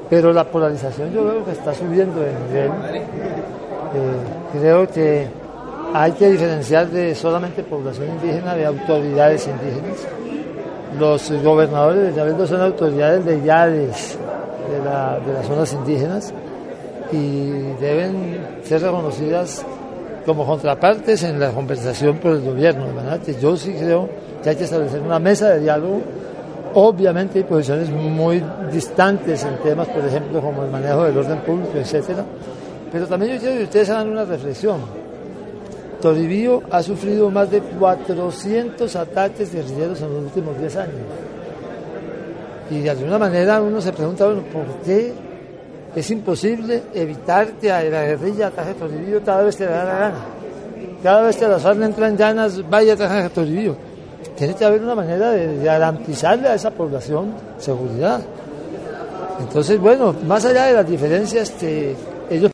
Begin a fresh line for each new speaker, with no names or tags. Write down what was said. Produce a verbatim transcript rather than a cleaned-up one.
pero la polarización yo veo que está subiendo de nivel. Eh, creo que hay que diferenciar de solamente población indígena de autoridades indígenas. Los gobernadores de Llaveldo son autoridades legales de, la, de las zonas indígenas y deben ser reconocidas como contrapartes en la conversación por el gobierno. De manera que yo sí creo que hay que establecer una mesa de diálogo. Obviamente hay posiciones muy distantes en temas, por ejemplo, como el manejo del orden público, etcétera. Pero también yo quiero que ustedes hagan una reflexión. Toribío ha sufrido más de cuatrocientos ataques guerrilleros en los últimos diez años. Y de alguna manera uno se pregunta, bueno, ¿por qué es imposible evitar que la guerrilla ataje Toribío cada vez que le da la gana? Cada vez que las FARC entran en llanas, vaya a atajar a Toribío. Tiene que haber una manera de garantizarle a esa población seguridad. Entonces, bueno, más allá de las diferencias que ellos